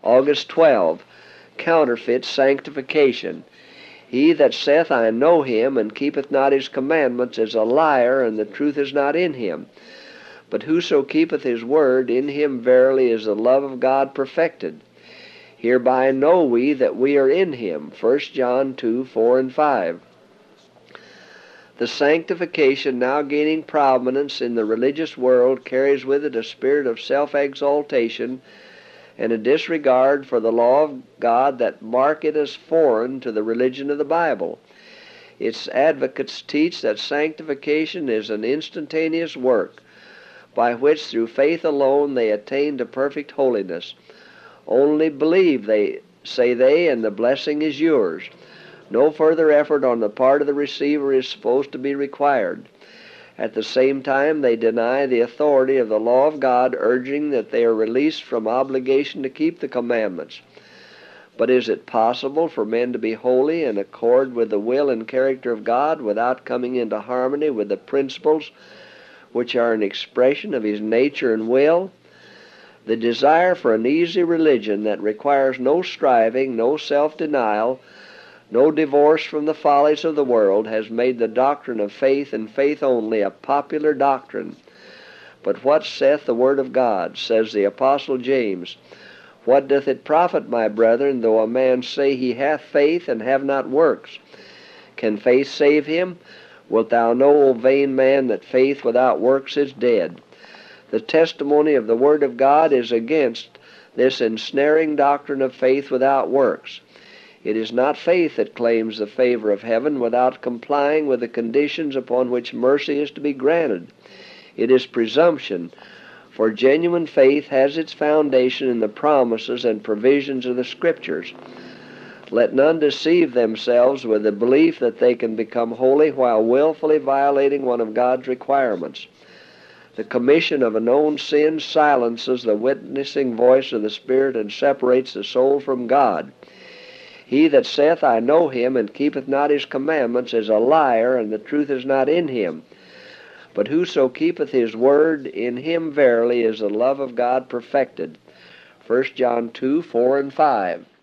August 12, counterfeit sanctification. He that saith, I know him, and keepeth not his commandments, is a liar, and the truth is not in him. But whoso keepeth his word, in him verily is the love of God perfected. Hereby know we that we are in him. 1 John 2, 4 and 5. The sanctification now gaining prominence in the religious world carries with it a spirit of self-exaltation and a disregard for the law of God that mark it as foreign to the religion of the Bible. Its advocates teach that sanctification is an instantaneous work, by which through faith alone they attain to perfect holiness. Only believe, say they, and the blessing is yours. No further effort on the part of the receiver is supposed to be required. At the same time, they deny the authority of the law of God, urging that they are released from obligation to keep the commandments. But is it possible for men to be holy in accord with the will and character of God without coming into harmony with the principles which are an expression of His nature and will? The desire for an easy religion that requires no striving, no self-denial, no divorce from the follies of the world, has made the doctrine of faith and faith only a popular doctrine. But what saith the Word of God? Says the Apostle James, What doth it profit, my brethren, though a man say he hath faith and have not works? Can faith save him? Wilt thou know, O vain man, that faith without works is dead? The testimony of the Word of God is against this ensnaring doctrine of faith without works. It is not faith that claims the favor of heaven without complying with the conditions upon which mercy is to be granted. It is presumption, for genuine faith has its foundation in the promises and provisions of the Scriptures. Let none deceive themselves with the belief that they can become holy while willfully violating one of God's requirements. The commission of a known sin silences the witnessing voice of the Spirit and separates the soul from God. He that saith, I know him, and keepeth not his commandments, is a liar, and the truth is not in him. But whoso keepeth his word, in him verily is the love of God perfected. 1 John 2, 4 and 5.